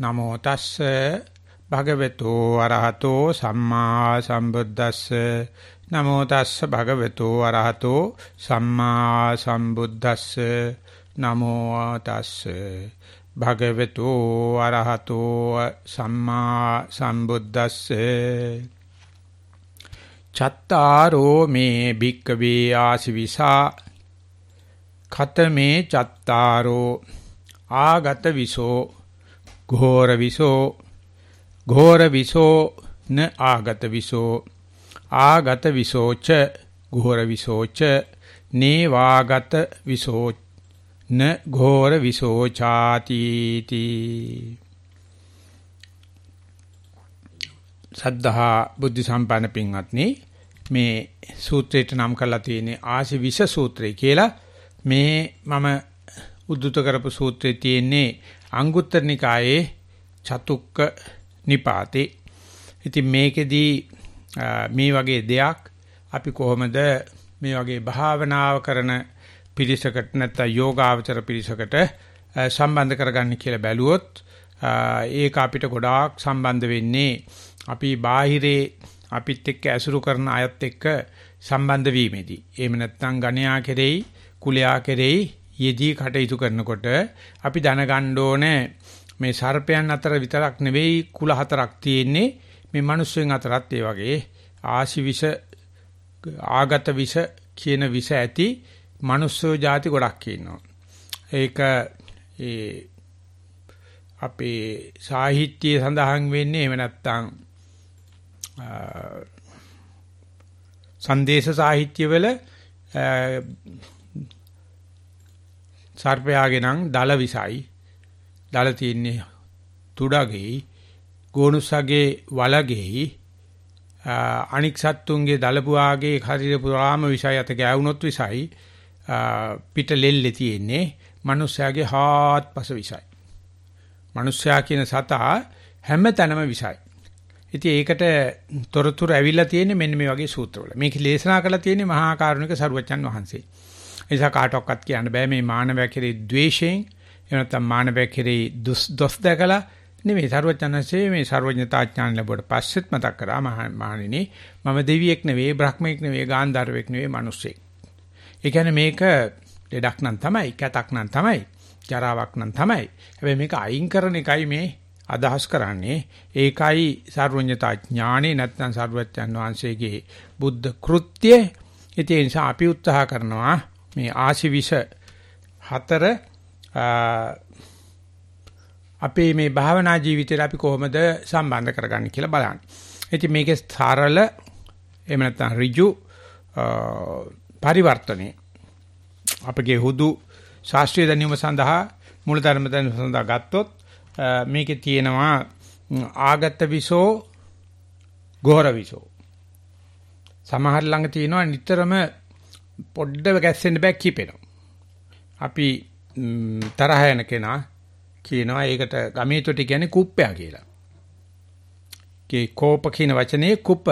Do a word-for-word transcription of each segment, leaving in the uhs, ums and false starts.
නමෝ තස්ස භගවතු අරහතෝ සම්මා සම්බුද්දස්ස නමෝ තස්ස භගවතු අරහතෝ සම්මා සම්බුද්දස්ස නමෝ තස්ස භගවතු අරහතෝ සම්මා සම්බුද්දස්ස චත්තාරෝ මේ භික්ඛවේ ආසිවිසා ඛතමේ චත්තාරෝ ආගත විසෝ ඝෝර විසෝ ඝෝර විසෝ න ආගත විසෝ ආගත විසෝ ච ඝෝර විසෝ ච නේවාගත විසෝ න ඝෝර විසෝ ചാති තී සද්ධා බුද්ධ සම්පන්න පින්වත්නි මේ සූත්‍රයට නම් කරලා තියෙන්නේ ආසි විස සූත්‍රය කියලා. මේ මම උද්දුත කරපු සූත්‍රයේ තියෙන්නේ අංගුත්තර නිකායේ චතුක්ක නිපාතේ. ඉතින් මේකෙදී මේ වගේ දෙයක් අපි කොහොමද මේ වගේ භාවනාව කරන පිරිසකට නැත්නම් යෝගාවචර පිරිසකට සම්බන්ධ කරගන්න කියලා බැලුවොත් ඒක අපිට ගොඩාක් සම්බන්ධ වෙන්නේ අපි බාහිරේ අපිත් එක්ක ඇසුරු කරන අයත් එක්ක සම්බන්ධ වීමේදී. එහෙම නැත්නම් ගණයා කෙරෙහි කුලයා කෙරෙහි යෙදී කටයුතු කරනකොට අපි දැනගන්න ඕනේ මේ සර්පයන් අතර විතරක් නෙවෙයි කුල හතරක් තියෙන්නේ. මේ මිනිස්සුන් අතරත් ඒ වගේ ආසි විස ආගත විස කියන විස ඇති මිනිස්සු ಜಾති ගොඩක් ඉන්නවා. ඒක ඒ අපේ සාහිත්‍යයේ සඳහන් වෙන්නේ එහෙම නැත්නම් සංදේශ සාහිත්‍යවල සර්පයාගේ නම් දල විසයි දල තියෙන්නේ තුඩගේ ගෝනුස්සගේ වලගේ අනික් සත්තුන්ගේ දලපුවාගේ හරියට පුරාම විසයි අත ගෑවුනොත් විසයි පිට ලෙල්ලේ තියෙන්නේ මිනිස්යාගේ හාත්පස විසයි. මිනිස්යා කියන සතා හැම තැනම විසයි. ඉතින් ඒකට තොරතුරු ඇවිල්ලා තියෙන්නේ මෙන්න මේ වගේ සූත්‍රවල. මේක දේශනා කරලා තියෙන්නේ මහා කරුණික සරුවච්චන් වහන්සේ. ඒ නිසා කාටවත් කියන්න බෑ මේ මානවයා කෙරෙහි ද්වේෂයෙන් එහෙම නැත්නම් මානවයා කෙරෙහි දොස් දැකලා නෙමෙයි සරුවච්චන්සේ මේ සර්වඥතා ඥාන ලැබුවට පස්සෙත් මතක් කරා මහණෙනි මම දෙවියෙක් නෙවෙයි බ්‍රහ්මෙක් නෙවෙයි ගාන්ධාරවෙක් නෙවෙයි මිනිස්සෙක්. ඒ කියන්නේ මේක දෙඩක් නම් තමයි කැතක් නම් තමයි ජරාවක් නම් තමයි. හැබැයි මේක අයින් කරන එකයි මේ අදහස් කරන්නේ. ඒකයි සර්වඥතා ඥානේ නැත්නම් සර්වඥන් වහන්සේගේ බුද්ධ කෘත්‍යය. ඒ නිසා අපි උත්සාහ කරනවා මේ ආශිවිෂ හතර අපේ මේ භාවනා ජීවිතේට අපි කොහොමද සම්බන්ධ කරගන්නේ කියලා බලන්න. ඉතින් මේකේ සරල එහෙම නැත්නම් ඍජු පරිවර්තනයේ අපගේ හුදු ශාස්ත්‍රීය දැනුම සඳහා මූලධර්ම දැනුම සඳහා ගත්තොත් මේකේ තියෙනවා ආගත විසෝ ගෝර විසෝ. සමහර ළඟ තියෙනවා නිතරම පොඩ්ඩව ගැස්සෙන්න බෑ කිපෙනවා. අපි තරහ යන කෙනා කියනවා ඒකට ගමේතොට කියන්නේ කුප්පයා කියලා. කේ කෝප කියන වචනේ කුප්ප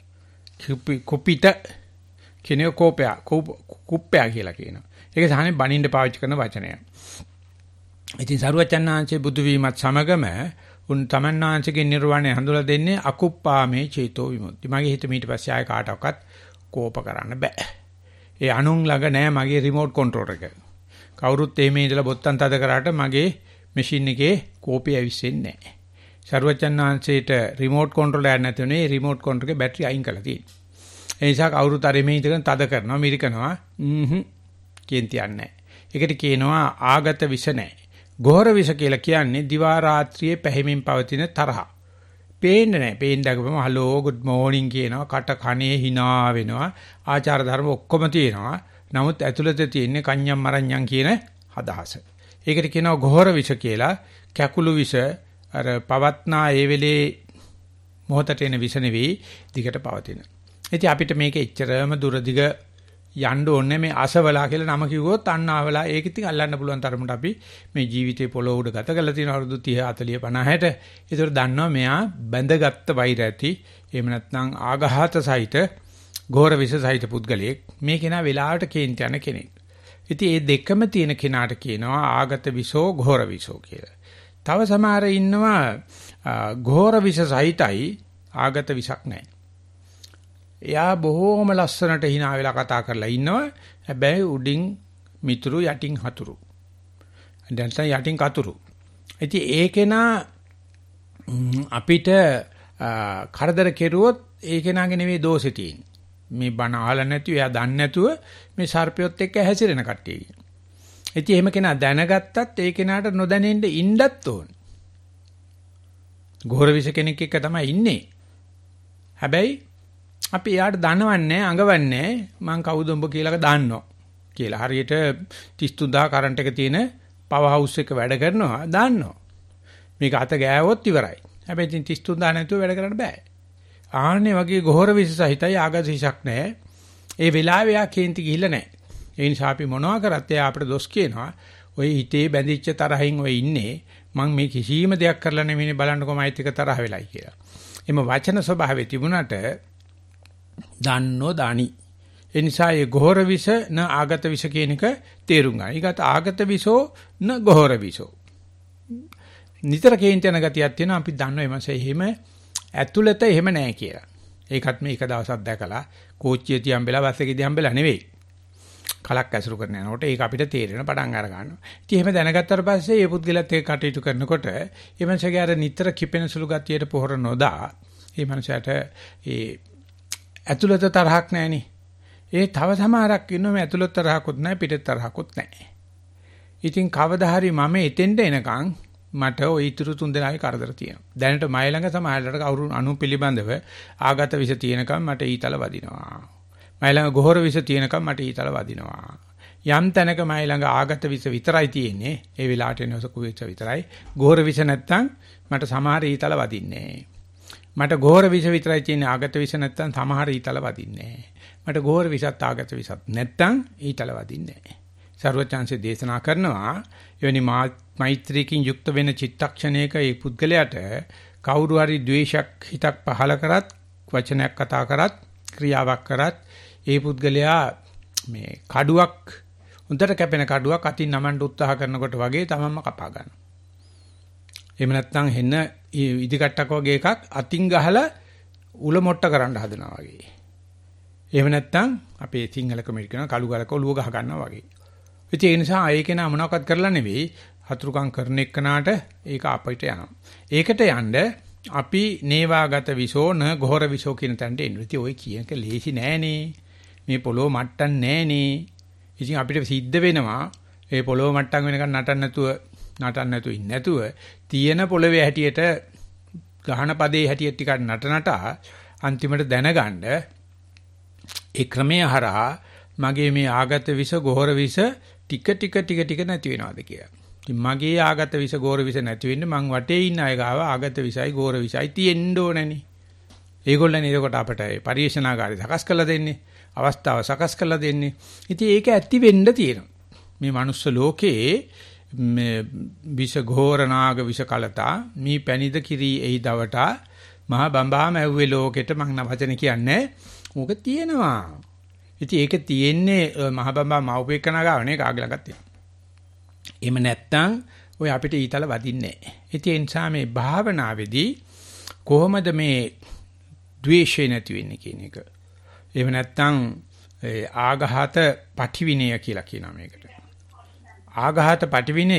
කුපිත කියන කෝපයා කුප්පයා කියලා කියනවා. ඒක සාහනේ බණින්න පාවිච්චි කරන වචනයක්. ඉතින් සරුවචන්නාංශේ බුදු වීමත් සමගම උන් තමන්නාංශගේ නිර්වාණය හඳුලා දෙන්නේ අකුප්පාමේ චේතෝ විමුක්ති. මගේ හිත ඊට පස්සේ ආය කාටවත් කෝප කරන්න බෑ. ඒ අනුන් ළඟ නෑ මගේ රිමෝට් කන්ට්‍රෝල් එක. කවුරුත් එමේ ඉඳලා බොත්තම් තද කරාට මගේ මැෂින් එකේ කෝපය ඇවිස්සෙන්නේ නැහැ. සර්වචන්නාංශයට රිමෝට් කන්ට්‍රෝල් එකක් නැතුනේ රිමෝට් කන්ට්‍රෝල් එකේ බැටරි අයින් කරලා තියෙනවා. ඒ නිසා කවුරුත් අර එමේ ඉඳගෙන තද කරනවා මිරිකනවා හ්ම් කියන්තියක් නැහැ. ඒකට කියනවා ආගත විස නැහැ. ගෝර විස කියලා කියන්නේ දිවා රාත්‍රියේ පැහැමින් පවතින තරහ. පේන්නේ නැහැ. පේන්න ගමම හලෝ good morning කියනවා කට කනේ hina වෙනවා. ආචාර ධර්ම ඔක්කොම තියෙනවා. නමුත් ඇතුළත තියෙන්නේ කන්‍යම් මරණ්‍යම් කියන අදහස. ඒකට කියනවා ගෝර විස කියලා. කැකුළු විස අර පවත්නා ඒ වෙලේ මොහොතට එන විස නෙවෙයි දිගට පවතින. ඉතින් අපිට මේක එච්චරම දුරදිග යන්න ඕනේ මේ අසවලා කියලා නම කිව්වොත් අන්නාවලා ඒක ඉතින් අල්ලන්න පුළුවන් තරමට අපි මේ ජීවිතේ පොළොව උඩ ගත කරලා තියෙන අවුරුදු තිහ හතලිය පනහට. ඒතර දන්නවා මෙයා බැඳගත්ත වෛර ඇති. එහෙම නැත්නම් ආඝාත සහිත ගෝර විස සහිත පුද්ගලයෙක්. මේ කෙනා වෙලාවට කේන්ති යන කෙනෙක්. ඉතින් මේ දෙකම තියෙන කෙනාට කියනවා ආගත විසෝ ගෝර විසෝ කියලා. තව සමහර ඉන්නවා ගෝර විස සහිතයි ආගත විසක් නැහැ. එයා බොහෝම ලස්සනට hina වෙලා කතා කරලා ඉන්නවා. හැබැයි උඩින් මිතුරු යටින් හතුරු. දැන් තමයි යටින් කතුරු. ඉතින් ඒකේනා අපිට කරදර කෙරුවොත් ඒ කෙනාගේ නෙවෙයි දෝෂේ තියෙන්නේ. මේ බණ අහලා නැතුව එයා දන්නේ නැතුව මේ සර්පියොත් එක්ක හැසිරෙන කට්ටිය. ඉතින් එහෙම කෙනා දැනගත්තත් ඒ කෙනාට නොදැනෙන්න ඉන්නත් ඕන. ගෝර විස කෙනෙක් එක්ක තමයි ඉන්නේ. හැබැයි අපි එයාට දනවන්නේ අඟවන්නේ මං කවුද උඹ කියලා දාන්නවා කියලා. හරියට තිස් තුන්දාහ කරන්ට් එක තියෙන පවර් හවුස් එක වැඩ කරනවා දාන්නවා. මේක අත ගෑවොත් ඉවරයි. හැබැයි ඉතින් තිස් තුන්දාහ නැතුව වැඩ කරන්න බෑ. ආන්නේ වගේ ගෝර විස සහිතයි ආගත විසක් නැහැ. ඒ වෙලාවේ යා කේන්ති ගිහිල්ලා නැහැ. ඒ නිසා අපි මොනවා කරත් එයා අපිට දොස් කියනවා. ඔය හිතේ බැඳිච්ච තරහින් ඔය ඉන්නේ. මං මේ කිසිම දෙයක් කරලා නෙමෙයි බලන්නකො මයිත් එක තරහ වෙලයි කියලා. එimhe වචන ස්වභාවය තිබුණාට දන්නෝ දානි. ඒ නිසා ඒ ගෝර විස න ආගත විස කියන එක තේරුම් ගන්න. ඊගත ආගත විසෝ න ගෝර විසෝ. නිතර කේන්ති යන ගතියක් තියෙනවා. අපි දන්නවා එමසේ එහෙම ඇතුළත එහෙම නැහැ කියලා. ඒකත් මේ එක දවසක් දැකලා කෝච්චිය තියන් බෙලා බස් එකේ තියන් බෙලා නෙවෙයි. කලක් ඇසුරු කරන යනකොට ඒක අපිට තේරෙන පටන් අර ගන්නවා. ඉතින් එහෙම දැනගත්තාට පස්සේ මේ පුද්ගලයාත් එක්ක කටයුතු කරනකොට ඒ මනුස්සයාගේ අර නිතර කිපෙන සුළු ගතියට පොහොර නොදා මේ මනුස්සයාට ඒ ඇතුළත තරහක් නැහෙනි. ඒ තව සමහරක් ඉන්නවා මේ ඇතුළත තරහකුත් නැහැ පිටත තරහකුත් නැහැ. ඉතින් කවදා හරි මම එතෙන්ට එනකන් මට ওই ඉතුරු තුන් දෙනාගේ කරදර තියෙනවා. දැනට මයි ළඟ සමහරකට කවුරු අනු පිළිබඳව ආගත විස තියෙනකම් මට ඊතල වදිනවා. මයි ළඟ ගොහොර විස තියෙනකම් මට ඊතල වදිනවා. යම් තැනක මයි ළඟ ආගත විස විතරයි තියෙන්නේ. ඒ වෙලාවට එනස කුවිච්ච විතරයි. ගොහොර විස නැත්තම් මට සමහර ඊතල වදින්නේ. මට ගොහොර විස විතරයි තියෙන්නේ ආගත විස නැත්තම් සමහර ඊතල වදින්නේ. මට ගොහොර විසත් ආගත විසත් නැත්තම් ඊතල වදින්නේ. සර්වචන්සේ දේශනා කරනවා එවැනි මෛත්‍රීකින් යුක්ත වෙන චිත්තක්ෂණයක ඒ පුද්ගලයාට කවුරු හරි ද්වේෂයක් හිතක් පහල කරත් වචනයක් කතා කරත් ක්‍රියාවක් කරත් ඒ පුද්ගලයා මේ කඩුවක් උන්ට කැපෙන කඩුවක් අතින් නමන්න උත්සාහ කරනකොට වගේ තමන්ම කපා ගන්නවා. එහෙම නැත්නම් හෙන්න ඉදිකට්ටක් වගේ එකක් අතින් ගහලා උල මොට්ට කරන්න හදනවා වගේ. එහෙම නැත්නම් අපේ සිංහල කමෙන්ට් කරන කළු ගලක ඔලුව ගහ ගන්නවා වගේ. ඒ නිසා ඒක නා මොනවක්වත් කරලා නෙවෙයි හතුරුකම් කරන එක්කනාට ඒක අපිට යනවා. ඒකට යන්න අපි නේවාගත විසෝ න ගොහර විසෝ කියන තැනට එන්න. ඉතින් ওই කියනක ලේසි නෑනේ. මේ පොළොව මට්ටම් නෑනේ. ඉතින් අපිට සිද්ධ වෙනවා මේ පොළොව මට්ටම් වෙනකන් නටන්න නැතුව නටන්න නැතුව ඉන්න නැතුව තියෙන පොළවේ හැටියට ගහන පදේ හැටියට ටිකක් නටනට අන්තිමට දැනගන්න ඒ ක්‍රමය හරහා මගේ මේ ආගත විස ගොහර විස ටික ටික ටික ටික නැති වෙනවාද කියලා. ඉතින් මගේ ආගත විස ගෝර විස නැති වෙන්නේ මං වටේ ඉන්න අය ගාව ආගත විසයි ගෝර විසයි තියෙන්න ඕනනේ. ඒගොල්ලන් එතකොට අපට පරිශනාකාරී සකස් කරලා දෙන්නේ, අවස්ථාව සකස් කරලා දෙන්නේ. ඉතින් ඒක ඇති වෙන්න තියෙනවා. මේ මනුස්ස ලෝකේ මේ විස ගෝර නාග විස කලතා මේ පැනිද කිරි එයි දවටා මහ බඹාම ඇව්වේ ලෝකෙට මං නම් වචන කියන්නේ. ඕක තියෙනවා. ඉතින් ඒක තියෙන්නේ මහ බඹා මව්පේකන ගාවනේ කාගේ ළඟත් තියෙනවා. එහෙම නැත්තම් ඔය අපිට ඊතල වදින්නේ නැහැ. ඉතින් ඒ නිසා මේ භාවනාවේදී කොහොමද මේ ද්වේෂය නැති වෙන්නේ කියන එක. එහෙම නැත්තම් ආඝාත පටිවිනය කියලා කියනවා මේකට. ආඝාත පටිවිනය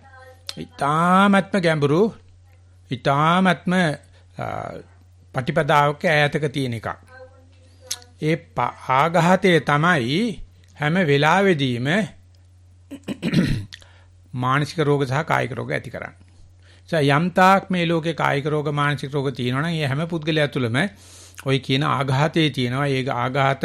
ඊ타ත්ම ගැඹුරු ඊ타ත්ම ප්‍රතිපදාවක ඈතක තියෙන එකක්. ඒ ආඝාතයේ තමයි හැම වෙලාවෙදීම මානසික රෝග සහ කායික රෝග ඇති කරන්නේ. ඒ යම් තාක් මේ ලෝකේ කායික රෝග මානසික රෝග තියෙනවා නම් ඒ හැම පුද්ගලයා තුළම ওই කියන ආඝාතයේ තියෙනවා. ඒක ආඝාත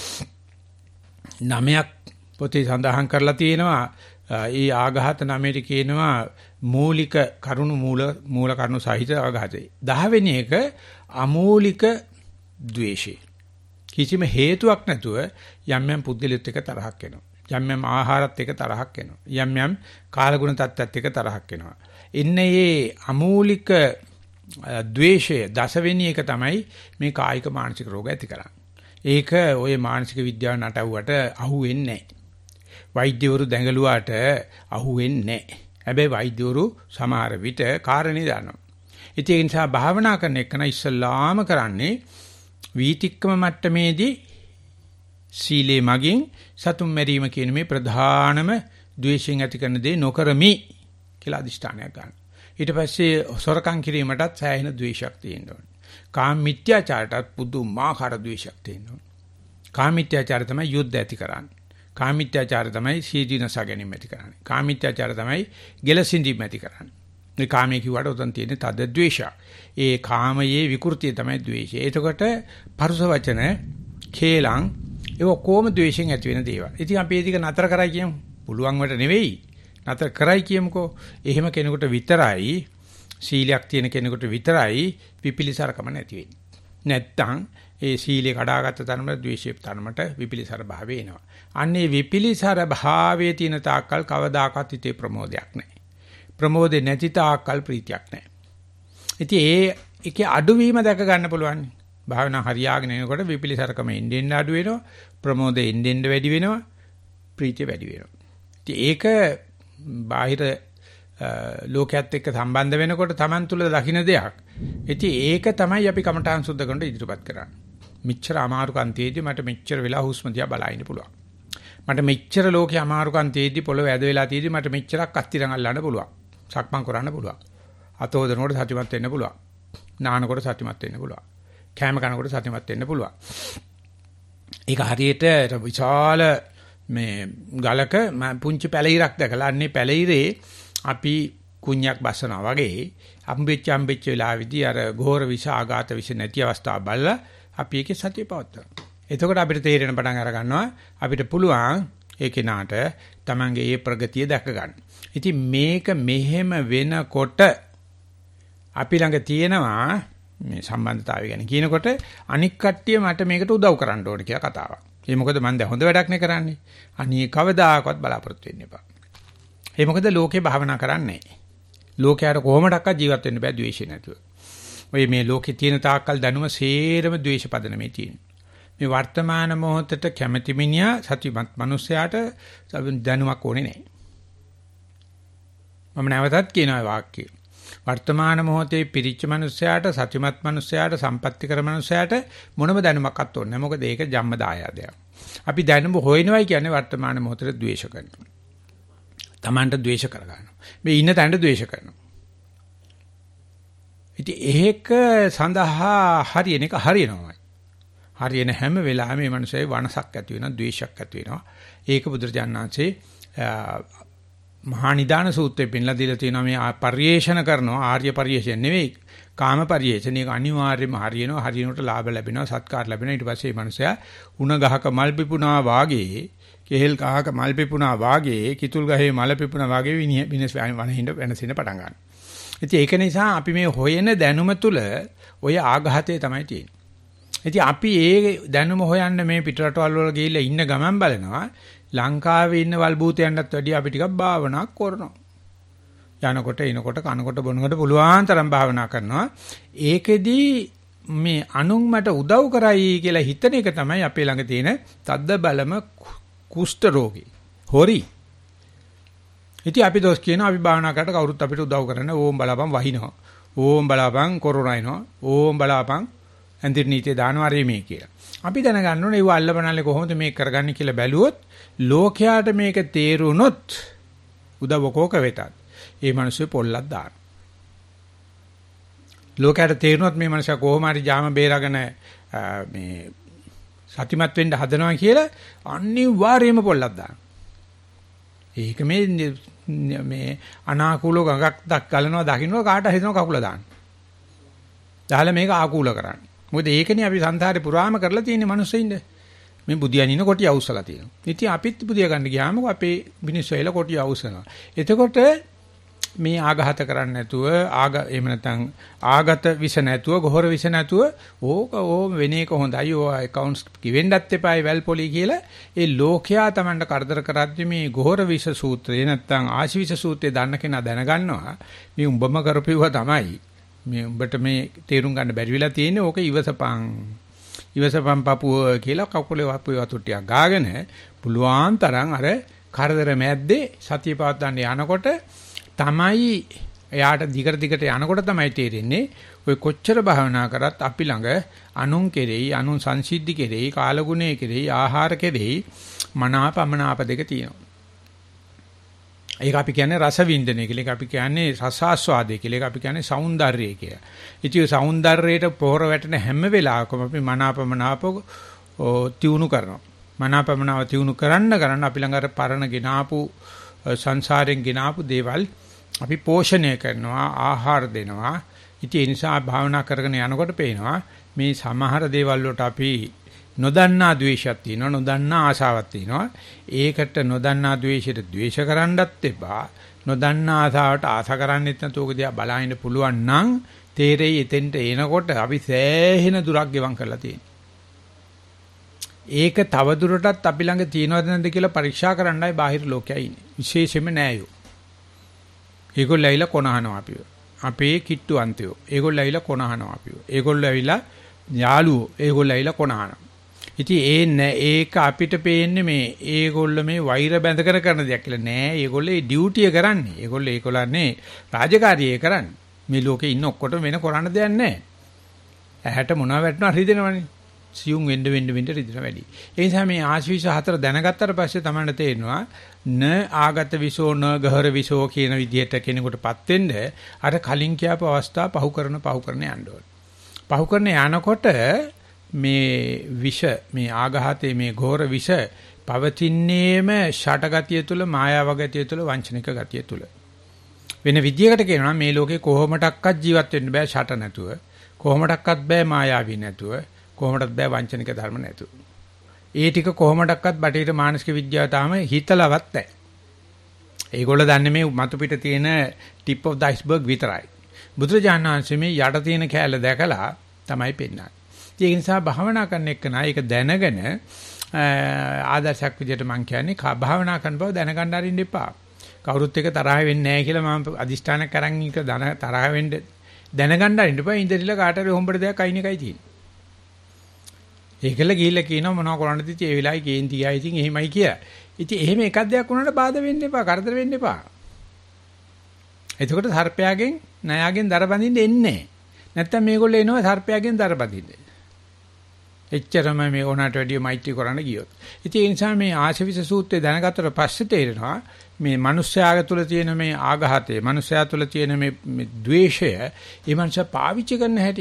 නමයක් පොතේ සඳහන් කරලා තියෙනවා. ඒ ආඝාත නමයට කියනවා මූලික කරුණු මූල මූල කරුණු සහිත ආඝාතය. දහ වෙනි එක අමූලික ද්වේෂය. කිසිම හේතුවක් නැතුව යම් යම් පුද්ගලෙත් එක තරහක් එනවා. යම් යම් ආහාරත් එක තරහක් එනවා. යම් යම් කාලගුණ තත්ත්වات එක තරහක් එනවා. ඉන්නේ මේ අමූලික ද්වේෂය දසවෙනි එක තමයි මේ කායික මානසික රෝග ඇති කරන්නේ. ඒක ওই මානසික විද්‍යාව නටවුවට අහු වෙන්නේ නැහැ. වෛද්‍යවරු දැඟලුවාට අහු වෙන්නේ නැහැ. හැබැයි වෛද්‍යවරු සමහර විට කාරණේ දන්නවා. ඉතින් ඒ නිසා භාවනා කරන එක න ඉස්සල්ලාම කරන්නේ වීතික්කම මට්ටමේදී සීලේ මගින් සතුම් මැරීම කියන මේ ප්‍රධානම ද්වේෂයෙන් ඇති කරන දේ නොකරමි කියලා අදිෂ්ඨානයක් ගන්න. ඊට පස්සේ සොරකම් කිරීමටත් සෑහෙන ද්වේෂයක් තියෙන්න ඕනේ. කාම මිත්‍යාචාරයටත් පුදුමාකාර ද්වේෂයක් තියෙන්න ඕනේ. කාම මිත්‍යාචාරය තමයි යුද්ධ ඇති කරන්නේ. කාම මිත්‍යාචාරය තමයි සීදීනස ගැනීම ඇති කරන්නේ. කාම මිත්‍යාචාරය තමයි ගැලසින්දීම ඇති කරන්නේ. මේ කාමයේ කිව්වට උතන් තියෙන්නේ තද ද්වේෂය. ඒ කාමයේ විකෘතිය තමයි ද්වේෂය. එතකොට පරුස වචන, කේලම් ඒක කොහොම ද්වේෂයෙන් ඇති වෙන දේවල්. ඉතින් අපි ඒක නතර කරයි කියමු. පුළුවන් වට නෙවෙයි. නතර කරයි කියමුකෝ. එහෙම කෙනෙකුට විතරයි සීලයක් තියෙන කෙනෙකුට විතරයි විපිලිසරකම නැති වෙන්නේ. නැත්තම් ඒ සීලේ කඩාගත්ත තරමට ද්වේෂයේ තරමට විපිලිසර භාවය එනවා. අන්නේ විපිලිසර භාවයේ තියෙන තාක්කල් කවදාකවත් හිතේ ප්‍රමෝදයක් නැහැ. ප්‍රමෝදේ නැති තාක්කල් ප්‍රීතියක් නැහැ. ඉතින් ඒ ඒකේ අඩුවීම දැක ගන්න පුළුවන්. භාවනා හරියාගෙන එනකොට විපිලිසරකම එන්න අඩු වෙනවා. ප්‍රමෝදේ එන්න වැඩි වෙනවා. ප්‍රීතිය වැඩි වෙනවා. ඉතින් ඒක බාහිර ලෝකයේත් එක්ක සම්බන්ධ වෙනකොට Taman තුල දකින්න දෙයක්. ඉතින් ඒක තමයි අපි කමඨාන් සුද්ධ කරනට ඉදිරිපත් කරන්නේ. මෙච්චර අමාරුකම් තියේදී මට මෙච්චර වෙලා හුස්ම දිහා බලන්න පුළුවන්. මට මෙච්චර ලෝකේ අමාරුකම් තියේදී පොළොව ඇද වෙලා තියේදී මට මෙච්චරක් අස්තිරන් අල්ලන්න පුළුවන්. සක්මන් කරන්න පුළුවන්. අතෝදනකොට සතිමත් වෙන්න පුළුවන්. නානකොට සතිමත් වෙන්න පුළුවන්. කෑම කනකොට සතිමත් වෙන්න පුළුවන්. ඒක හරියට විශාල මේ ගලක පුංචි පැලිරක් දැකලා අන්නේ පැලිරේ අපි කුණ්‍යක් බස්සනවා වගේ අම්බෙච්ච අම්බෙච්ච වෙලාවේදී අර ඝෝර විෂ ආඝාත විෂ නැති අවස්ථාව බලලා අපි ඒකේ සතිය පවත්වනවා. එතකොට අපිට තේරෙන පටන් අර ගන්නවා අපිට පුළුවන් ඒ කෙනාට තමන්ගේ ඒ ප්‍රගතිය දැක ගන්න. ඉතින් මේක මෙහෙම වෙනකොට අපි ළඟ තියෙනවා මේ සම්බන්ධතාවය ගැන කියනකොට අනික් කට්ටිය මට මේකට උදව් කරන්න ඕනේ කියලා කතාවක්. ඒ මොකද මම දැන් හොඳ වැඩක් නේ කරන්නේ. අනිත් කවදාකවත් බලාපොරොත්තු වෙන්න එපා. ඒ මොකද ලෝකේ භාවනා කරන්නේ නැහැ. ලෝකයට කොහොමඩක්වත් ජීවත් වෙන්න බෑ ද්වේෂය නැතුව. ඔය මේ ලෝකේ තියෙන තාක්කල් දැනුම සේරම ද්වේෂ පදනමේ තියෙනවා. මේ වර්තමාන මොහොතට කැමැති මිනිහා සතිමත් මිනිසයාට දැනුමක් ඕනේ නැහැ. මම නැවතත් කියනවා වාක්‍යය. වර්තමාන මොහොතේ පිරිච්ච මිනිසයාට සතිමත් මිනිසයාට සම්පත්‍ති කර මිනිසයාට මොනම දැනුමක්වත් ඕනේ නැහැ. මොකද ඒක ජම්ම දායාදයක්. අපි දැනුම හොයනවයි කියන්නේ වර්තමාන මොහොතේ ද්වේෂ කරනවා. Tamanට ද්වේෂ කරගන්නවා. මේ ඉන්න තැනට ද්වේෂ කරනවා. ඉතින් ඒක සඳහා හරියන එක හරියනවායි. හරියන හැම වෙලාවෙම මේ මනුස්සයයි වනසක් ඇති වෙනවා, ද්වේෂයක් ඇති වෙනවා. ඒක බුදුරජාණන් වහන්සේ මහා නිදාන සූත්‍රයේ පෙන්ලා දීලා තියෙනවා මේ පරිේෂණ කරනවා ආර්ය පරිේෂණ නෙවෙයි කාම පරිේෂණ. ඒක අනිවාර්යයෙන්ම හරියනවා. හරියනකොට ලාභ ලැබෙනවා, සත්කාර ලැබෙනවා. ඊට පස්සේ මේ මනුස්සයා උණ ගහක මල් පිපුණා වාගේ, කෙහෙල් ගහක මල් පිපුණා වාගේ, කිතුල් ගහේ මල් පිපුණා වාගේ විනස් වනින්න වෙනසින පටන් ගන්නවා. ඉතින් ඒක නිසා අපි මේ හොයන දැනුම තුල ඔය ආඝාතය තමයි තියෙන්නේ. ඉතින් අපි ඒ දැනුම හොයන්න මේ පිටරටවල් වල ගිහිල්ලා ඉන්න ගමන් බලනවා ලංකාවේ ඉන්න වල්බූතයන්ටත් වැඩිය අපි ටිකක් භාවනා කරනවා. යනකොට එනකොට කනකොට බොනකොට පුළුවන් තරම් භාවනා කරනවා. ඒකෙදි මේ අනුන් මට උදව් කරයි කියලා හිතන එක තමයි අපේ ළඟ තියෙන තද්ද බලම කුෂ්ඨ රෝගී. හොරි. ඉතින් අපි දොස් කියනවා අපි භාවනා කරලා කවුරුත් අපිට උදව් කරන්න ඕම් බලාපන් වහිනවා. ඕම් බලාපන් කොරෝනා එනවා. ඕම් බලාපන් අන්තිම නීතිය දානවා මේ කියලා. අපි දැනගන්න ඕනේ ඒව අල්ලපනල්ලේ කොහොමද මේක කරගන්නේ කියලා බැලුවොත් ලෝකයාට මේක තේරුනොත් උදව් කෝක වෙතත් ඒ මිනිස්සු පොල්ලක් දාන. ලෝකයට තේරුනොත් මේ මිනිසා කොහොම හරි ජාම බේරගෙන මේ සතිමත් වෙන්න හදනවා කියලා අනිවාර්යයෙන්ම පොල්ලක් දාන. ඒක මේ මේ අනාකූල ගඟක් දක් ගලනවා දකින්න කාට හිතනවා කකුල දාන්න. දාලා මේක ආකූල කරන්න. මොකද ඒකනේ අපි සංසාරේ පුරාම කරලා තියෙන්නේ මිනිස්සුින්ද. මේ බුදියානින කොටිය අවුස්සලා තියෙනවා. ඉතින් අපිත් බුදියා ගන්න ගියාම අපේ මිනිස්සු එල කොටිය අවුස්සනවා. එතකොට මේ ආඝාත කරන්නේ නැතුව ආග එහෙම නැත්නම් ආගත විස නැතුව ගොහර විස නැතුව ඕක ඕම වෙන එක හොඳයි. ඕ accounts කිවෙන්නත් එපායි වැල් පොලි කියලා ඒ ලෝකයා Tamanට කරදර කරද්දි මේ ගොහර විස සූත්‍රය නැත්නම් ආශිවිස සූත්‍රය දන්න කෙනා දැනගන්නවා මේ උඹම කරපියුවා තමයි. මේ උඹට මේ තේරුම් ගන්න බැරි වෙලා තියෙන්නේ ඕක ඉවසපන් ඉවසපන් පපුව කියලා කකුලේ වපුවේ වතු ටිකක් ගාගෙන පුළුවන් තරම් අර කරදර මැද්දේ සතිය පවත්වන්න යනකොට තමයි එයාට දිගට දිගට යනකොට තමයි තේරෙන්නේ ඔය කොච්චර භාවනා කරත් අපි ළඟ අනුන් කෙරෙහි අනුන් සංසිද්ධි කෙරෙහි කාලගුණය කෙරෙහි ආහාර කෙරෙහි මනාපමනාප දෙක තියෙනවා. ඒක අපි කියන්නේ රස වින්දනය කියලා. ඒක අපි කියන්නේ රසාස්වාදය කියලා. ඒක අපි කියන්නේ సౌందර්යය කියලා. ඉතින් సౌందර්යයට පොහොර වැටෙන හැම වෙලාවකම අපි මනාපමනාප තියුණු කරනවා. මනාපමනාප තියුණු කරන්න කරන්න අපි ළඟ අර පරණ ගినాපු සංසාරයෙන් ගినాපු දේවල් අපි පෝෂණය කරනවා, ආහාර දෙනවා. ඉතින් ඒ නිසා භාවනා කරගෙන යනකොට පේනවා මේ සමහර දේවල් වලට අපි නොදන්නා ද්වේෂයක් තියෙනවා, නොදන්නා ආශාවක් තියෙනවා. ඒකට නොදන්නා ද්වේෂයට ද්වේෂ කරන්නත් එපා. නොදන්නා ආශාවට ආශා කරන්නෙත් නැතුව ඔක දිහා බලහින්න පුළුවන් නම් තේරෙයි එතෙන්ට එනකොට අපි සෑහෙන දුරක් ගෙවම් කරලා තියෙනවා. ඒක තව දුරටත් අපි ළඟ තියෙනවද නැද්ද කියලා පරීක්ෂා කරන්නයි බාහිර ලෝකයේ ඉන්නේ. විශේෂයෙන්ම නෑයෝ. ඒගොල්ලෝ ඇවිල්ලා කොනහනවා අපිව. අපේ කිට්ටු අන්තයෝ. ඒගොල්ලෝ ඇවිල්ලා කොනහනවා අපිව. ඒගොල්ලෝ ඇවිල්ලා යාළුවෝ. ඒගොල්ලෝ ඇවිල්ලා කොනහනවා. ඉතින් ඒ ඒක අපිට පේන්නේ මේ ඒගොල්ලෝ මේ වෛර බැඳගෙන කරන දෙයක් කියලා නෑ. ඒගොල්ලෝ ඒ ඩියුටිය කරන්නේ. ඒගොල්ලෝ ඒකොලන්නේ රාජකාරිය කරන්නේ. මේ ලෝකේ ඉන්න ඔක්කොටම වෙන කරන්න දෙයක් නෑ. ඇහැට මොනවා වැටෙනවා රිදෙනවනේ. සියුම් වෙන්න වෙන්න වෙන්න රිදෙන වැඩි. ඒ නිසා මේ ආශීර්වාද හතර දැනගත්තට පස්සේ තමයි තේරෙනවා න ආගත විසෝ න ගහර විසෝ කියන විදිහට කෙනෙකුටපත් වෙන්න අර කලින් කියපු අවස්ථා පහු කරන පහු කරන යන්න ඕනේ. පහු කරන යනකොට මේ විෂ මේ ආඝාතයේ මේ ඝෝර විෂ පවතින්නේම ෂටගතිය තුල මායාව ගතිය තුල වංචනික ගතිය තුල වෙන විදියකට කියනවා මේ ලෝකේ කොහොමඩක්වත් ජීවත් වෙන්න බෑ ෂට නැතුව කොහොමඩක්වත් බෑ මායාවී නැතුව කොහොමඩත් බෑ වංචනික ධර්ම නැතුව ඒ ටික කොහොමඩක්වත් බටේට මානසික විද්‍යාව තාම හිතලවත් නැහැ. ඒගොල්ලෝ දන්නේ මේ මතු පිට තියෙන ටිප් ඔෆ් ද අයිස්බර්ග් විතරයි. බුදුරජාණන් වහන්සේ මේ යට තියෙන කැල දැකලා තමයි පෙන්නන්නේ. ඒ නිසා භාවනා කරන එක නයි ඒක දැනගෙන ආදර්ශයක් විදිහට මම කියන්නේ භාවනා කරන බව දැනගන්න අරින්න එපා. කවුරුත් එක තරහ වෙන්නේ නැහැ කියලා මම අදිෂ්ඨාන කරන් එක තරහ වෙන්න දැනගන්න අරින්න එපා. ඉඳිලා කාට හරි හොම්බට දෙයක් අයින් එකයි තියෙන්නේ. ඒකල ගිහිල්ලා කියනවා මොනවා කරන්නද ඉතින් ඒ වෙලාවේ කේන්ති ගියා ඉතින් එහෙමයි කියලා. ඉතින් එහෙම එකක් දෙයක් වුණාට බාධා වෙන්න එපා, කරදර වෙන්න එපා. එතකොට සර්පයාගෙන් නයාගෙන් දර බඳින්න එන්නේ නැහැ. නැත්තම් මේගොල්ලෝ එනවා සර්පයාගෙන් දර බඳින්න. එච්චරම මේ ඕනට වැඩිය මෛත්‍රී කරන්න ගියොත්. ඉතින් ඒ නිසා මේ ආශවිස සූත්‍රය දැනගත්තට පස්සේ තේරෙනවා මේ මිනිස්යාග තුළ තියෙන මේ ආඝාතය, මිනිස්යා තුළ තියෙන මේ ද්වේෂය, ඒ මනුෂ්‍ය පාවිච්චි කරන හැටි.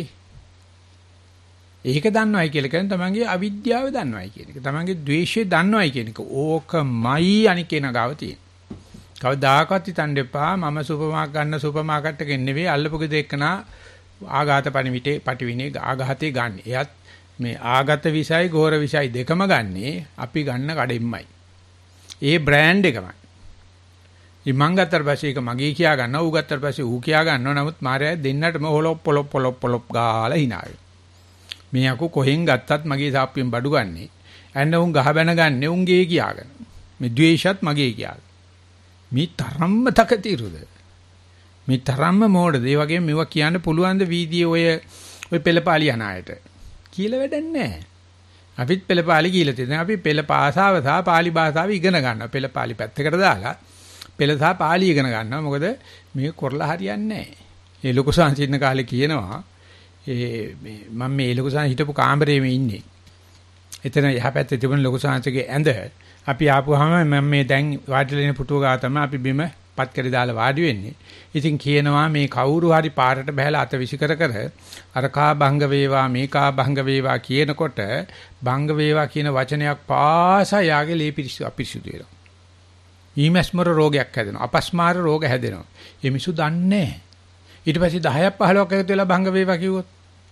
ඒක දන්නවයි කියලා කියන්නේ තමන්ගේ අවිද්‍යාව දන්නවයි කියන එක. තමන්ගේ ද්වේෂය දන්නවයි කියන එක. ඕකමයි අනිකේන ගාව තියෙන. කවදාකවත් හිතන්න එපා මම සුපර් මාකට් ගන්න සුපර් මාකට් එකෙන් නෙවෙයි අල්ලපු ගෙදර එක්කනා ආඝාත පණිවිටේ පටිවිනේ ආඝාතේ ගන්න. එයත් මේ ආගත විසයි ගෝර විසයි දෙකම ගන්නේ අපි ගන්න කඩෙම්මයි. ඒ බ්‍රෑන්ඩ් එකමයි. ඉමං ගත්තට පස්සේ ඒක මගේ කියා ගන්නවා ඌ ගත්තට පස්සේ ඌ කියා ගන්නවා. නමුත් මාර්යා දෙන්නටම හොලොප් පොලොප් පොලොප් පොලොප් ගාලා hinaවේ. මේ අකු කොහෙන් ගත්තත් මගේ සාප්පියෙන් බඩු ගන්නේ. ඇන්න උන් ගහ බැන ගන්නේ උන්ගේ කියාගෙන. මේ ද්වේෂත් මගේ කියාගෙන. මේ තරම්ම තකතිරුද. මේ තරම්ම මෝඩද. ඒ වගේම මේවා කියන්න පුළුවන් ද වීදියේ ඔය ඔය පෙළපාලි යන අයට. කියලා වැඩක් නැහැ. අපිත් පෙළපාලි කියලා තියෙනවා. අපි පෙළ භාෂාව සහ පාලි භාෂාව ඉගෙන ගන්නවා. පෙළපාලි පැත්තකට දාලා පෙළ සහ පාලි ඉගෙන ගන්නවා. මොකද මේක කරලා හරියන්නේ නැහැ. ඒ ලොකු සංසිඳන කාලේ කියනවා ඒ මේ මම මේ ලොකු සංස හිටපු කාමරේ මේ ඉන්නේ. එතන යහපැත්තේ තිබුණ ලොකු සංසගේ ඇඳ අපි ආපුවාම මම මේ දැන් වාඩිලා ඉන්න පුටුව ගාව තමයි අපි බිම පත් කරි දාලා වාඩි වෙන්නේ. ඉතින් කියනවා මේ කවුරු හරි පාරට බහැලා අත විසිකර කර අරකා භංග වේවා මේකා භංග වේවා කියනකොට භංග වේවා කියන වචනයක් පාසා යාගේ ලේ පිරිසු අපිරිසුදු වෙනවා. ඊමස්මර රෝගයක් හැදෙනවා. අපස්මාර රෝග හැදෙනවා. මේ මිසු දන්නේ නැහැ. ඊට පස්සේ දහයක් පහළොවක් එකතු වෙලා භංග වේවා කිව්වොත්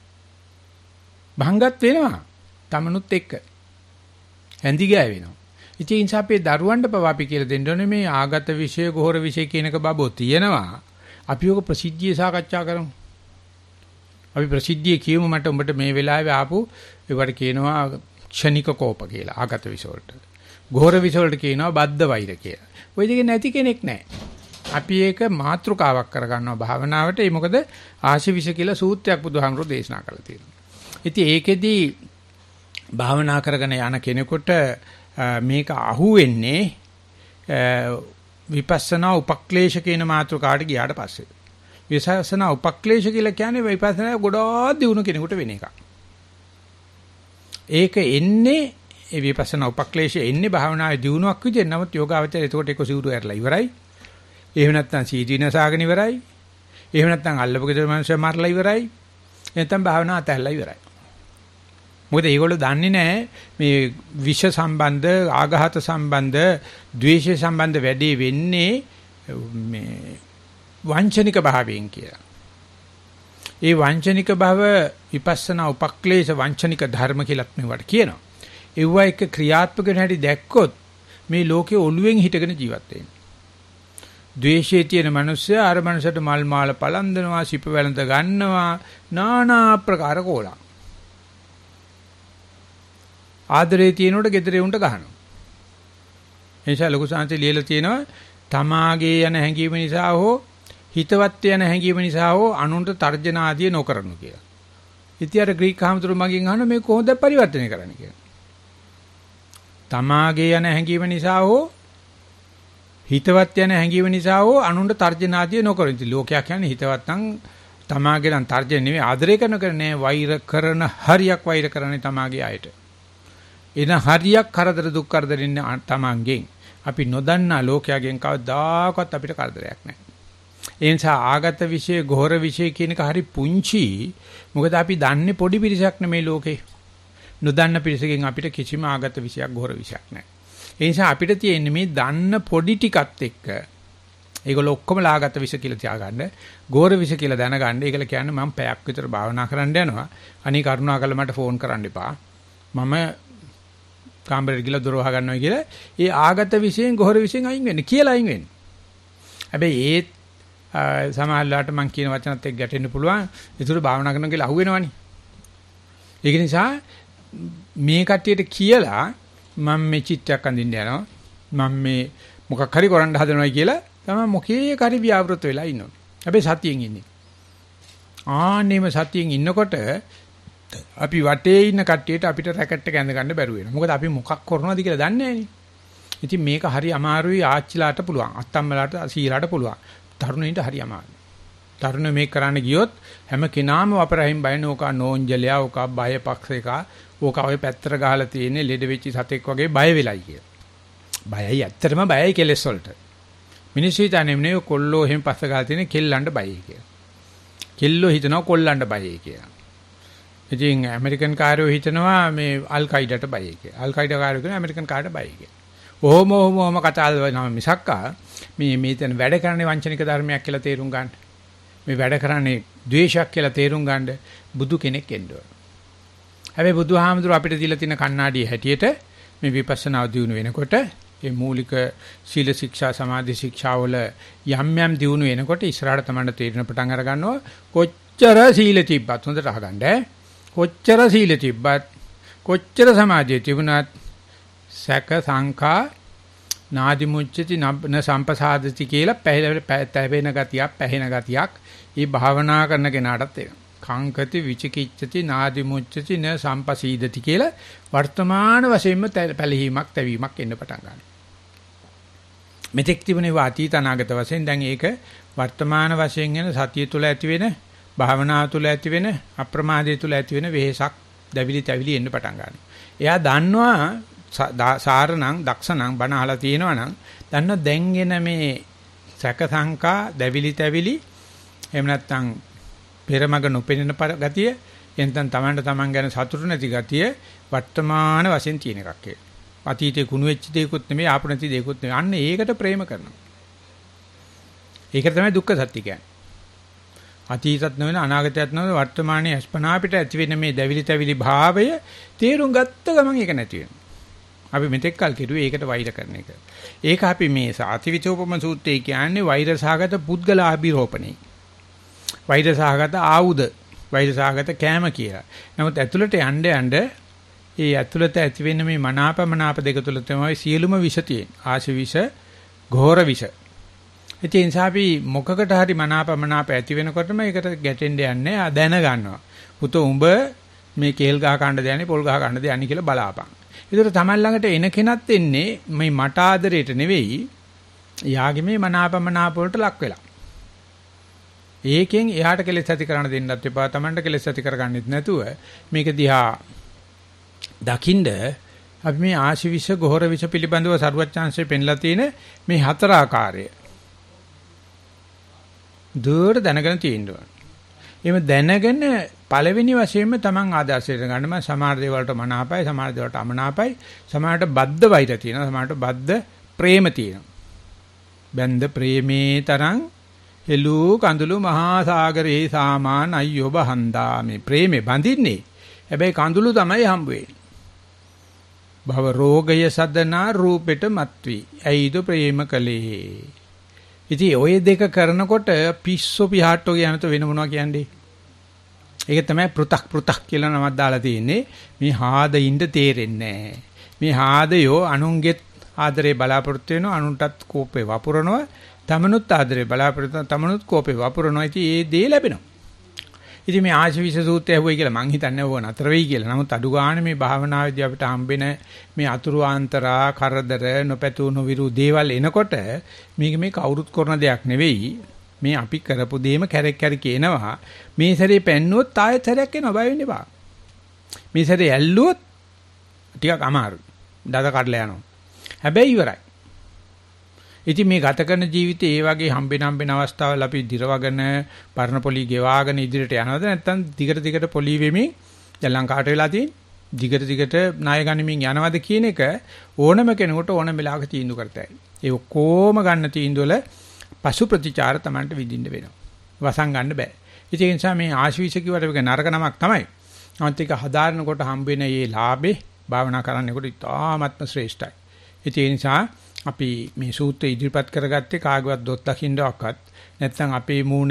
භංගත් වෙනවා. තමනුත් එක්ක. ඇඳි ගෑවෙනවා. ඉතින් ඒ නිසා අපේ දරුවන්ට පවා අපි කියලා දෙන්න ඕනේ මේ ආගත විෂය, ගෝහර විෂය කියන එක බබෝ තියෙනවා. අපි ඔක ප්‍රසිද්ධියේ සාකච්ඡා කරමු. අපි ප්‍රසිද්ධියේ කියමු මට උඹට මේ වෙලාවේ ආපු ඒවට කියනවා ක්ෂණික කෝප කියලා ආගත විෂය වලට. ගෝහර විෂය වලට කියනවා බද්ධ වෛර කියලා. ওই දෙක නැති කෙනෙක් නැහැ. අපි ඒක මාත්‍රකාවක් කරගන්නවා භාවනාවට. ඒ මොකද ආශිවිෂ කියලා සූත්‍රයක් බුදුහාමුදුරෝ දේශනා කරලා තියෙනවා. ඉතින් ඒකෙදි භාවනා කරගෙන යන කෙනෙකුට මේක අහු වෙන්නේ විපස්සනා උපක්ලේශ කියන මාතෘකාවට ගියාට පස්සේ. විපස්සනා උපක්ලේශ කියලා කියන්නේ විපස්සනා ගොඩාක් දියුණු කෙනෙකුට වෙන එකක්. ඒක එන්නේ ඒ විපස්සනා උපක්ලේශය එන්නේ භාවනාවේ දියුණුවක් විදිහට. නමුත් යෝගාවචරය එතකොට එක සිවුරු ඇරලා ඉවරයි. එහෙම නැත්නම් සීදීනසාගෙන ඉවරයි. එහෙම නැත්නම් අල්ලපු ගෙදර මිනිස්සු මාරලා ඉවරයි. නැත්නම් භාවනාව අතහැරලා ඉවරයි. මොකද ඒගොල්ලෝ දන්නේ නැහැ මේ විෂ සම්බන්ධ, ආඝාත සම්බන්ධ, ද්වේෂ සම්බන්ධ වැඩි වෙන්නේ මේ වංචනික භාවයෙන් කියලා. ඒ වංචනික භව විපස්සනා උපක්ලේශ වංචනික ධර්ම කියලාත් මේවට කියනවා. ඒව එක ක්‍රියාත්මක වෙන හැටි දැක්කොත් මේ ලෝකේ ඔළුවෙන් හිටගෙන ජීවත් වෙන්නේ. ද්වේෂයේ තියෙන මිනිස්සයා අර මනසට මල් මාල පලන්දනවා, සිප වැළඳ ගන්නවා, নানা ආකාර කෝලා. ආදරේ තියෙනකොට gedare උන්ට ගහනවා. එනිසා ලොකු සංසය ලියලා තියෙනවා තමාගේ යන හැඟීම නිසා හෝ හිතවත් යන හැඟීම නිසා හෝ අනුන්ට තර්ජන ආදිය නොකරනු කියලා. ඉතින් අර ග්‍රීක හාමුදුරුවෝ මගෙන් අහන මේ කොහොමද පරිවර්තනය කරන්නේ කියලා. තමාගේ යන හැඟීම නිසා හෝ හිතවත් යන හැඟීම නිසා හෝ අනුන්ට තර්ජන ආදිය නොකරන. ඉතින් ලෝකයා කියන්නේ හිතවත් නම් තමාගේ නම් තර්ජන නෙවෙයි ආදරය කරන කරන්නේ වෛර කරන හරියක් වෛර කරන්නේ තමාගේ අයට. එන හරියක් කරදර දුක් කරදර ඉන්න තමන්ගෙන් අපි නොදන්නා ලෝකයෙන් කවදාකවත් අපිට කරදරයක් නැහැ. ඒ නිසා ආගත විශේෂ, ගෝර විශේෂ කියන එක හරි පුංචි. මොකද අපි දන්නේ පොඩි පිරිසක් නෙමේ ලෝකේ. නොදන්න පිරිසකින් අපිට කිසිම ආගත විශේෂයක්, ගෝර විශේෂයක් නැහැ. ඒ නිසා අපිට තියෙන්නේ මේ දන්න පොඩි ටිකත් එක්ක ඒගොල්ලෝ ඔක්කොම ලාගත විශේෂ කියලා තියාගන්න, ගෝර විශේෂ කියලා දැනගන්න. ඒකල කියන්නේ මම පැයක් විතර භාවනා කරන්න යනවා. අනේ කරුණාකරලා මට ෆෝන් කරන්න එපා. මම කාමරේට ගිහලා දොර වහ ගන්නවා කියලා ඒ ආගත විශේෂයෙන් ගෝර විශේෂයෙන් අයින් වෙන්න කියලා අයින් වෙන්න. හැබැයි ඒත් සමහරවිට මම කියන වචනත් එක්ක ගැටෙන්න පුළුවන්. ඒතර භාවනා කරනවා කියලා අහුවෙනවනේ. ඒක නිසා මේ කට්ටියට කියලා මම මේ චිත්තයක් අඳින්න යනවා. මම මේ මොකක් හරි කරන්න හදනවා කියලා තමයි මොකේ හරි ව්‍යාවෘත වෙලා ඉන්නවා. හැබැයි සතියෙන් ඉන්නේ. ආන්නේම සතියෙන් ඉන්නකොට අපි වටේ ඉන්න කට්ටියට අපිට රැකට් එක ඇඳ ගන්න බැරුව වෙනවා. මොකද අපි මොකක් කරනවද කියලා දන්නේ නැහැනේ. ඉතින් මේක හරි අමාරුයි ආච්චිලාට පුළුවන්. අත්තම්මලාට සීලාට පුළුවන්. තරුණයින්ට හරි අමාරුයි. තරුණ මේක කරන්න ගියොත් හැම කෙනාම වපරහින් බයන ඕක නෝන්ජලයා, ඕක බය පක්ෂේක, ඕක ඔය පැත්තට ගහලා තියෙන්නේ ලෙඩ වෙච්ච සතෙක් වගේ බය වෙලයි කිය. බයයි ඇත්තටම බයයි කෙලෙස් වලට. මිනිස්සු හිතන්නේ නේ කොල්ලෝ එහෙම පස්ස ගහලා තියෙන කෙල්ලන්ට බයයි කියලා. කෙල්ලෝ හිතනවා කොල්ලන්ට බයයි කියලා. ඉතින් ඇමරිකන් කාරයෝ හිතනවා මේ අල් කයිඩට බයයි කියලා. අල් කයිඩ කාරයෝ කියන ඇමරිකන් කාරට බයයි කියලා. ඔහොම ඔහොම ඔහොම කතා කරනවා මිසක්කා මේ මේ තන වැඩ කරන්නේ වංචනික ධර්මයක් කියලා තේරුම් ගන්න. මේ වැඩ කරන්නේ ද්වේෂයක් කියලා තේරුම් ගන්න බුදු කෙනෙක් එන්න ඕන. හැබැයි බුදුහාමුදුරුවෝ අපිට දීලා තියෙන කණ්ණාඩියේ හැටියට මේ විපස්සනා දියුණු වෙනකොට මේ මූලික සීල ශික්ෂා, සමාධි ශික්ෂා වල යම් යම් දියුණු වෙනකොට ඉස්සරහට තමයි තේරෙන පටන් අර ගන්නවා කොච්චර සීල තිබ්බත් හොඳට අහගන්න ඈ කොච්චර සීල තිබ්බත් කොච්චර සමාධිය තිබුණත් සැක සංකා නාදි මුච්චති න සම්පසාදති කියලා පැහැවෙන ගතියක් පැහැෙන ගතියක් මේ භාවනා කරන කෙනාටත් එනවා. කාංකති විචිකිච්ඡති නාදි මුච්චති න සම්පසීදති කියලා වර්තමාන වශයෙන්ම පැලහීමක් තැවීමක් එන්න පටන් ගන්නවා. මෙතෙක් තිබුණේ වාතීත අනාගත වශයෙන් දැන් ඒක වර්තමාන වශයෙන් එන සතිය තුළ ඇති වෙන භාවනාව තුළ ඇති වෙන අප්‍රමාදයේ තුළ ඇති වෙන වෙහසක් දැවිලි තැවිලි එන්න පටන් ගන්නවා. එයා දන්නවා සාරණං දක්ෂණං බණ අහලා තියෙනවා නම් දන්න දැන් එන මේ සැක සංකා දැවිලි තැවිලි එහෙම නැත්නම් පෙරමග නොපෙනෙන ගතිය එතෙන් තමන්ට තමන් ගැන සතුටු නැති ගතිය වර්තමාන වශයෙන් තියෙන එකක් ඒ. අතීතේ කුණු වෙච්ච දේකුත් නෙමෙයි ආපු නැති දේකුත් නෙමෙයි. අන්න ඒකට ප්‍රේම කරනවා. ඒක තමයි දුක්ඛ සත්‍ය කියන්නේ. අතීතත් නොවන අනාගතයත් නොවන වර්තමානයේ අස්පනා පිට ඇති වෙන මේ දැවිලි තැවිලි භාවය තේරුම් ගත්ත ගමන් ඒක නැති වෙනවා. අපි මෙතෙක් කල් කෙරුවේ ඒකට වෛර කරන එක. ඒක අපි මේ සාතිවිචෝපම සූත්‍රයේ කියන්නේ වෛර සහගත පුද්ගලාභිරෝපණේ. වෛර සහගත ආයුධ, වෛර සහගත කෑම කියලා. නමුත් ඇතුළට යන්න යන්න ඒ ඇතුළත ඇති වෙන මේ මනාපමනාප දෙක තුල තමයි සියලුම විෂ තියෙන්නේ. ආශ විෂ, ඝෝර විෂ. ඒ නිසා අපි මොකකට හරි මනාපමනාප ඇති වෙනකොටම ඒකට ගැටෙන්න යන්නේ ආ දැන ගන්නවා. පුතෝ උඹ මේ කේල් ගහ කන්න දෙන්නේ පොල් ගහ කන්න දෙන්නේ කියලා බලාපන්. ඒතර තමයි ළඟට එන කෙනත් එන්නේ මේ මට ආදරයට නෙවෙයි. යාගේ මේ මනාපමනාප වලට ලක් වෙලා. ඒකෙන් එයාට කෙලෙස් ඇති කරන්න දෙන්නත් එපා. Tamanට කෙලෙස් ඇති කරගන්නෙත් නැතුව මේක දිහා දකින්ද අපි මේ ආශිවිෂ ගොහර විෂ පිළිබඳව සරුවච්චාන්සේ පෙන්ලා තියෙන මේ හතර ආකාරය දුර දැනගෙන තියෙනවා. එහෙම දැනගෙන පළවෙනි වශයෙන්ම Taman ආදර්ශයට ගන්න මම සමහර දේවල්ට මනාපයි, සමහර දේවල්ට අමනාපයි, සමහරට බද්ධ වෛර තියෙනවා, සමහරට බද්ධ ප්‍රේම තියෙනවා. බන්ද ප්‍රේමේ තරම් එළු කඳුළු මහා සාගරේ සාමාන අයියෝ බහන්දා මේ ප්‍රේමේ බඳින්නේ. හැබැයි කඳුළු තමයි හම්බ වෙන්නේ. භව රෝගය සදනා රූපෙට මත්වි. ඇයිද ප්‍රේම කලේ. ඉතින් ඔය දෙක කරනකොට පිස්සෝ පිහාට්ටෝ කියනත වෙන මොනවා කියන්නේ? ඒක තමයි පෘ탁 පෘ탁 කියලා නමක් දාලා තියෙන්නේ. මේ හාදින්ද තේරෙන්නේ නැහැ. මේ හාදයෝ අනුන්ගෙත් ආදරේ බලාපොරොත්තු වෙනවා, අනුන්ටත් කෝපේ වපුරනවා, තමනුත් ආදරේ බලාපොරොත්තු වෙනවා, තමනුත් කෝපේ වපුරනවා. ඉතින් ඒ දේ ලැබෙනවා. ඉතින් මේ ආශිවිෂ සූත්‍රය ඇහුවයි කියලා මං හිතන්නේ ඕව නතර වෙයි කියලා. නමුත් අඩු ගානේ මේ භාවනාවේදී අපිට හම්බෙන මේ අතුරු ආන්තරා, කරදර, නොපැතු නොවිරු දේවල් එනකොට මේක මේ කවුරුත් කරන දෙයක් නෙවෙයි. මේ අපි කරපු දෙයම කැරක් කැරක එනවා. මේ සැරේ පැන්නුවොත් ආයෙත් සැරයක් එනවා, බය වෙන්න එපා. මේ සැරේ ඇල්ලුවොත් ටිකක් අමාරුයි. දඩ කඩලා යනවා. හැබැයි ඉවරයි. ඉතින් මේ ගත කරන ජීවිතේ ඒ වගේ හම්බෙන හම්බෙන අවස්ථාවල් අපි දිරවගෙන පරණ පොලි ගෙවාගෙන ඉදිරියට යනවද නැත්නම් දිගට දිගට පොලි වෙමින් දැන් ලංකාවට වෙලා තියෙන දිගට දිගට ණය ගනිමින් යනවද කියන එක ඕනම කෙනෙකුට ඕනම වෙලාවක තීන්දුව කරතයි. ඒ ඔක්කොම ගන්න තීන්දුවල පසු ප්‍රතිචාර Tamanට විඳින්න වෙනවා. වසන් ගන්න බෑ. ඒ නිසා මේ ආශීර්වාද කිව්වට ඒක නරක නමක් තමයි. නමුත් ඒක හදාරනකොට හම්බ වෙන මේ ලාභේ භාවනා කරන්නකොට ඉතාමත්ම ශ්‍රේෂ්ඨයි. ඒ නිසා අපි මේ සූත්‍රය ඉදිරිපත් කරගත්තේ කාගවත් දොස් දකින්නවක්වත් නැත්නම් අපේ මූණ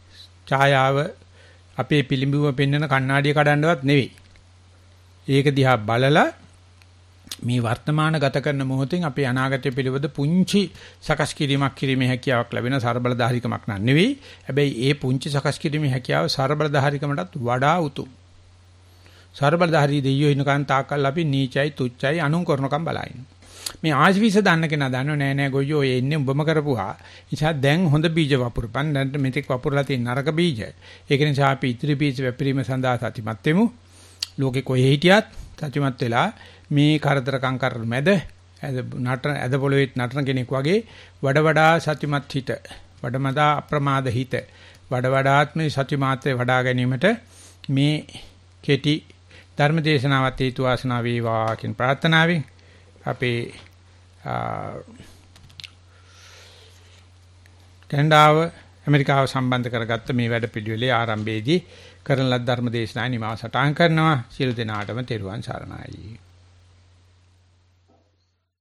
ඡායාව අපේ පිළිඹුව පෙන්වන කණ්ණාඩිය කඩන්නවත් නෙවෙයි. ඒක දිහා බලලා මේ වර්තමාන ගත කරන මොහොතෙන් අපේ අනාගතය පිළිබඳ පුංචි සකස් කිරීමක් කිරීමේ හැකියාවක් ලැබෙන ਸਰබලධාරීකමක් නන් නෙවෙයි. හැබැයි ඒ පුංචි සකස් කිරීමේ හැකියාව ਸਰබලධාරීකමටත් වඩා උතුම්. ਸਰබලධාරී දෙයියෝ ඉන්නකන් තාකල් අපි නීචයි තුච්චයි අනුන් කරනකම් බලයින්. මේ ආශිවිෂ දන්න කෙනා දන්නව නෑ නෑ ගොයියෝ ඒ එන්නේ උඹම කරපුවා. නිසා දැන් හොඳ බීජ වපුරපන්. දැන් මෙතෙක් වපුරලා තියෙන නරක බීජ. ඒක නිසා අපි ඉතිරි බීජ වැපිරීම සඳහා සතිමත් වෙමු. ලෝකේ කොහේ හිටියත් සතිමත් වෙලා මේ කරදරකම් කරන මැද නටන ඇද පොළොවේ නටන කෙනෙක් වගේ වඩ වඩා සතිමත් හිත, වඩමදා අප්‍රමාද හිත, වඩ වඩාත් මේ සති මාත්‍රේ වඩා ගැනීමට මේ කෙටි ධර්ම දේශනාවත් හේතු වාසනා වේවා කියන ප්‍රාර්ථනාවෙන් අපේ කැනඩාව ඇමරිකාව සම්බන්ධ කරගත්ත මේ වැඩ පිළිවෙලේ ආරම්භයේදී කරන ලද ධර්ම දේශනාවේ නිමාව සටහන් කරනවා. සියලු දෙනාටම තෙරුවන් සරණයි.